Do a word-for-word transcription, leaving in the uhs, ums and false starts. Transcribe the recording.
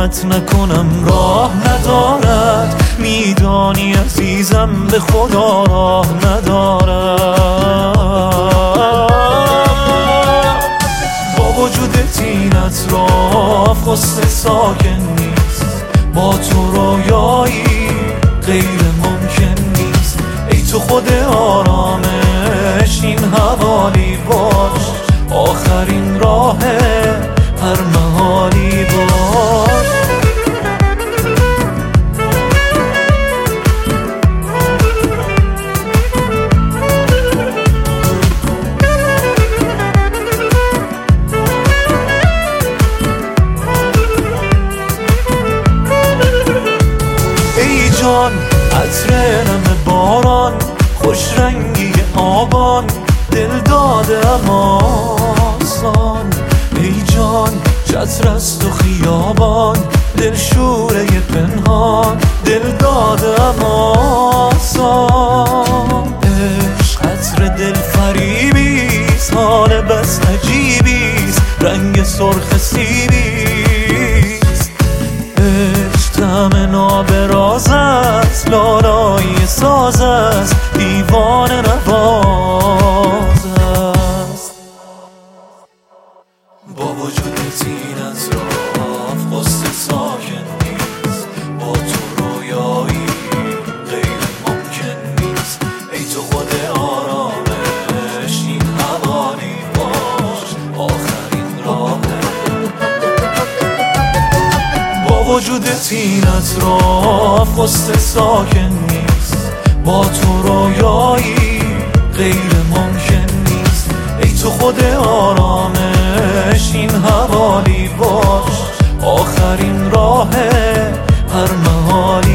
قطع نکنم راه ندارد. میدانی عزیزم به خدا راه ندارد. با وجودت این اطراف غصه ساکن نیست، با تو رویایی غیر ممکن نیست. ای تو خود آرامش این حوالی باش، آخرین راه هر محالی باش. ای جان عطر نم باران، خوش رنگی آبان، دل داده اما آسان. ای جان چتر است و خیابان، دل شوره پنهان، دل داده اما آسان. عشق عطر دل فریبیست، حال بس عجیبیست، رنگ سرخ سیبیست. عشق طعم نابراز است، لالایی ساز است، دیوان نواز است. با وجودت این اطراف غصه ساکن نیست، با تو رویایی غیر ممکن نیست. ای تو خود آرامش این حوالی باش، آخرین راهه. با وجودت این اطراف غصه ساکن نیست، با تو رویایی غیر ممکن نیست. ای تو خود آرامش این حوالی باش، آخرین راه هر محالی